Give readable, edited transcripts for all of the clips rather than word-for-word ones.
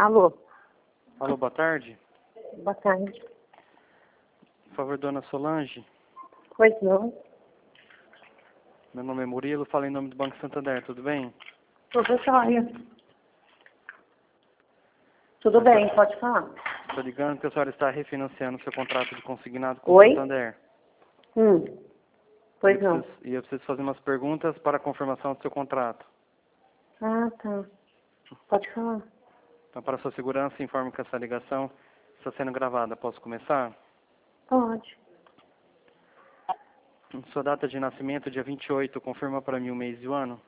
Alô, Alô, boa tarde. boa tarde. Por favor, dona Solange. Pois não? Meu nome é Murilo, falo em nome do Banco Santander, tudo bem? Tudo jóia. Tudo bem, pode falar. Estou ligando que a senhora está refinanciando seu contrato de consignado com o Oi? Santander. Pois não. E eu preciso fazer umas perguntas para a confirmação do seu contrato. Ah, tá. Pode falar. Então, para sua segurança, informe que essa ligação está sendo gravada. Posso começar? Pode. Sua data de nascimento, dia 28, confirma para mim o mês e o ano?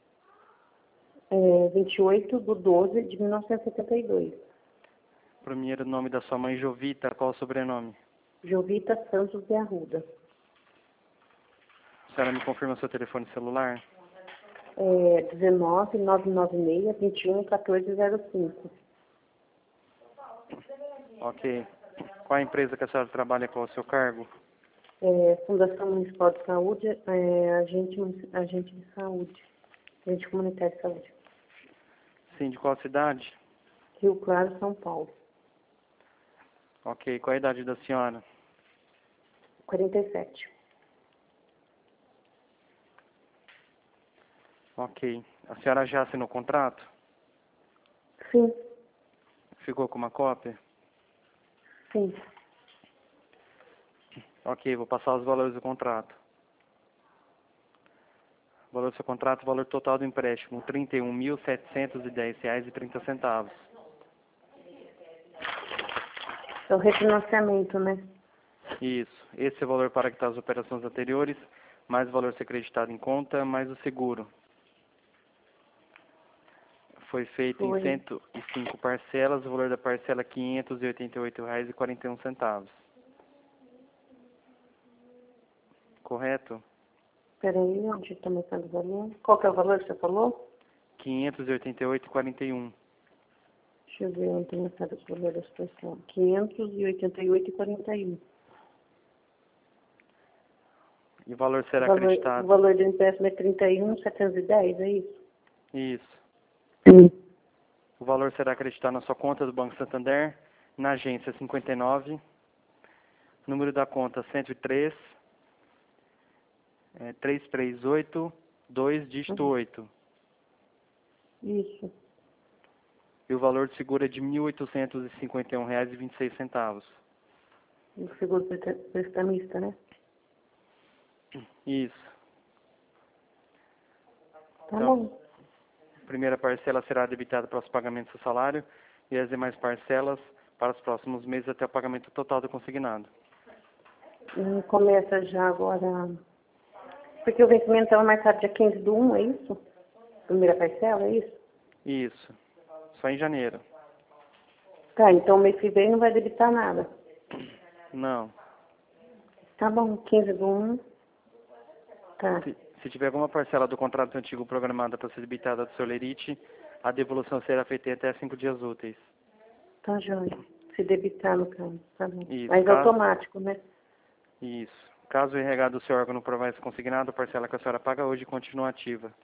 28/12/1972. Primeiro nome da sua mãe, Jovita, qual o sobrenome? Jovita Santos de Arruda. A senhora me confirma seu telefone celular? 19-996-21-1405. Ok. Qual a empresa que a senhora trabalha, qual é o seu cargo? Fundação Municipal de Saúde, agente de saúde. Agente comunitário de saúde. Sim, de qual cidade? Rio Claro, São Paulo. Ok. Qual a idade da senhora? 47. Ok. A senhora já assinou o contrato? Sim, Ficou com uma cópia? sim. Ok, vou passar os valores do contrato. O valor do seu contrato, o valor total do empréstimo, R$ 31.710,30. É o refinanciamento, né? Isso. Esse é o valor para quitar as operações anteriores, mais o valor ser acreditado em conta, mais o seguro. Foi feito em Foi. 105 parcelas, o valor da parcela é R$ 588,41. Correto? Peraí, onde está marcando o valor? Qual que é o valor que você falou? R$ 588,41. Deixa eu ver onde está marcado o valor da situação. 588,41. E o valor O será valor, o acreditado? valor do empréstimo é 31.710, é isso? Isso. Sim. O valor será acreditado na sua conta do Banco Santander, na agência 59, número da conta 103, 338, 2, dígito 8. Isso. E o valor de seguro é de R$ 1.851,26. O seguro prestamista, né? Isso. Tá Então, bom. a primeira parcela será debitada para os pagamentos do salário e as demais parcelas para os próximos meses até o pagamento total do consignado. Começa já agora. Porque o vencimento estava marcado dia 15/1, é isso? Primeira parcela, é isso? Isso. Só em janeiro. Tá, então o mês que vem não vai debitar nada. Não. Tá bom, 15/1. Tá. Se tiver alguma parcela do contrato antigo programada para ser debitada do seu lerite, a devolução será feita em até 5 dias úteis. Tá joia. Se debitar no caso, tá bom. Isso. Mas automático, né? Isso. Caso o RH do seu órgão não provar esse consignado, a parcela que a senhora paga hoje continua ativa.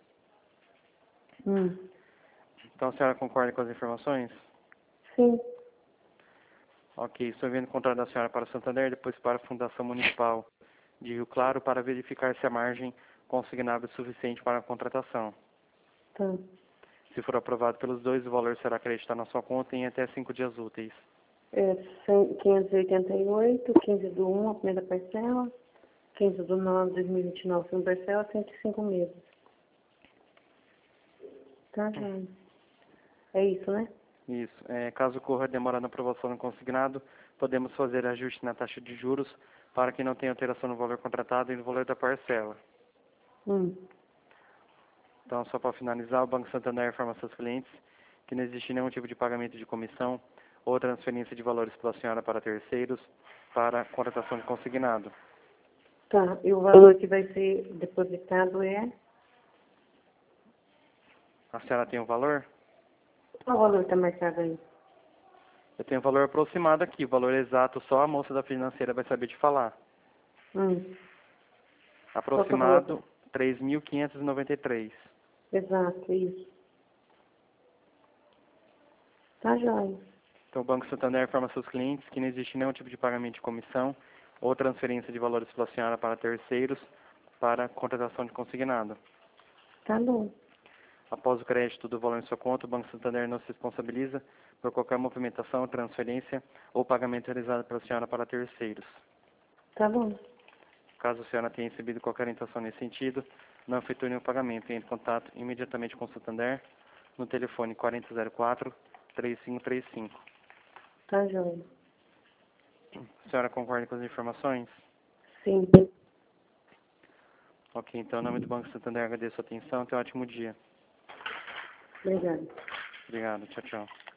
Então a senhora concorda com as informações? Sim. Ok. Estou enviando o contrato da senhora para o Santander, depois para a Fundação Municipal de Rio Claro para verificar se a margem consignável é suficiente para a contratação. Tá. Se for aprovado pelos dois, o valor será acreditado na sua conta em até 5 dias úteis. 588, 15/1, a primeira parcela. 15/9/2029, segunda parcela, 105 meses. Tá joia. É isso, né? Isso. Caso ocorra demora na aprovação do consignado, podemos fazer ajuste na taxa de juros para que não tenha alteração no valor contratado e no valor da parcela. Então, só para finalizar, o Banco Santander informa seus clientes que não existe nenhum tipo de pagamento de comissão ou transferência de valores pela senhora para terceiros para a contratação de consignado. Tá. E o valor que vai ser depositado é? A senhora tem um valor? Qual o valor está marcado aí? Eu tenho um valor aproximado aqui, o valor exato só a moça da financeira vai saber te falar. Qual que é o valor? Aproximado, 3.593. Exato, isso. Tá joia. Então, o Banco Santander informa seus clientes que não existe nenhum tipo de pagamento de comissão ou transferência de valores inflacionários para terceiros para contratação de consignado. Tá bom. Após o crédito do valor em sua conta, o Banco Santander não se responsabiliza por qualquer movimentação, transferência ou pagamento realizado pela senhora para terceiros. Tá bom. Caso a senhora tenha recebido qualquer orientação nesse sentido, não efetue nenhum pagamento e entre em contato imediatamente com o Santander no telefone 4004-3535. Tá joia. A senhora concorda com as informações? Sim. Ok, então, em nome do Banco Santander, agradeço a atenção. Tenha um ótimo dia. Obrigada. Obrigado. Tchau, tchau.